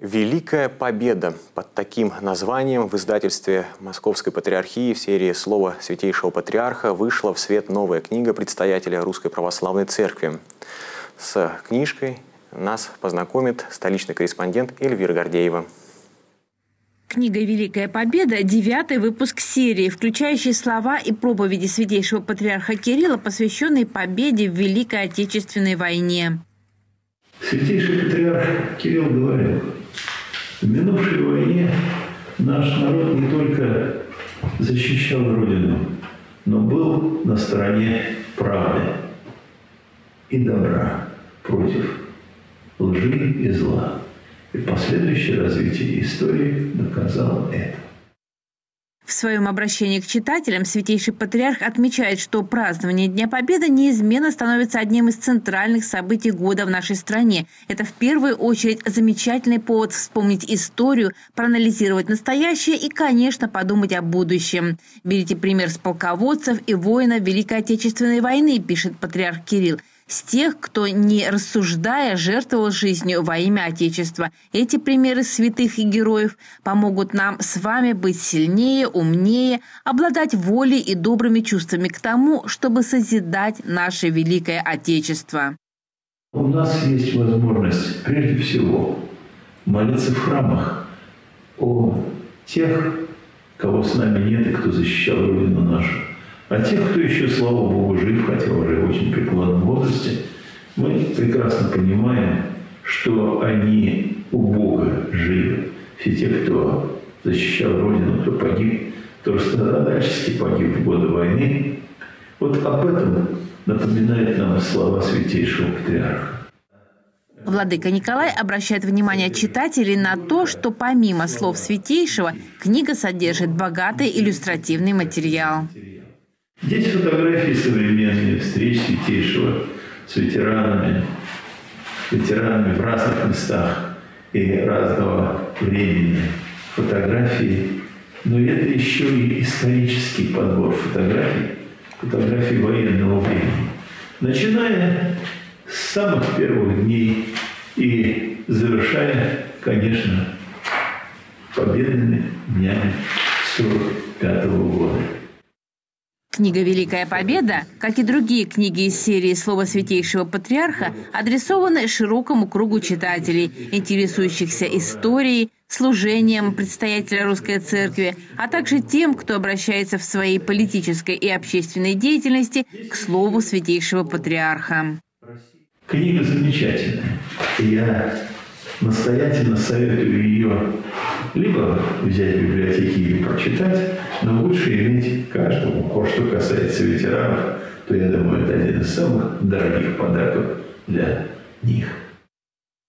«Великая победа». Под таким названием в издательстве Московской Патриархии в серии «Слово Святейшего Патриарха» вышла в свет новая книга предстоятеля Русской Православной Церкви. С книжкой нас познакомит столичный корреспондент Эльвира Гордеева. Книга «Великая победа» – 9-й выпуск серии, включающий слова и проповеди Святейшего Патриарха Кирилла, посвященные победе в Великой Отечественной войне. Святейший Патриарх Кирилл говорил: в минувшей войне наш народ не только защищал Родину, но был на стороне правды и добра против лжи и зла. И последующее развитие истории доказало это. В своем обращении к читателям Святейший Патриарх отмечает, что празднование Дня Победы неизменно становится одним из центральных событий года в нашей стране. Это в первую очередь замечательный повод вспомнить историю, проанализировать настоящее и, конечно, подумать о будущем. Берите пример с полководцев и воинов Великой Отечественной войны, пишет Патриарх Кирилл. С тех, кто, не рассуждая, жертвовал жизнью во имя Отечества. Эти примеры святых и героев помогут нам с вами быть сильнее, умнее, обладать волей и добрыми чувствами к тому, чтобы созидать наше великое Отечество. У нас есть возможность, прежде всего, молиться в храмах о тех, кого с нами нет и кто защищал Родину нашу. А тех, кто еще, слава Богу, жив, хотя уже в очень преклонном возрасте, мы прекрасно понимаем, что они у Бога живы. Все те, кто защищал Родину, кто погиб, кто страдальчески погиб в годы войны. Вот об этом напоминает нам слова Святейшего Патриарха. Владыка Николай обращает внимание читателей на то, что помимо слов Святейшего, книга содержит богатый иллюстративный материал. Здесь фотографии современные встреч Святейшего с ветеранами в разных местах и разного времени. Фотографии, но это еще и исторический подбор фотографий военного времени. Начиная с самых первых дней и завершая, конечно, победными днями 1945 года. Книга «Великая победа», как и другие книги из серии «Слово Святейшего Патриарха», адресованы широкому кругу читателей, интересующихся историей, служением предстоятеля Русской Церкви, а также тем, кто обращается в своей политической и общественной деятельности к Слову Святейшего Патриарха. Книга замечательная. Я настоятельно советую ее либо взять в библиотеке или прочитать, но лучше иметь каждому. А что касается ветеранов, то, я думаю, это один из самых дорогих подарков для них.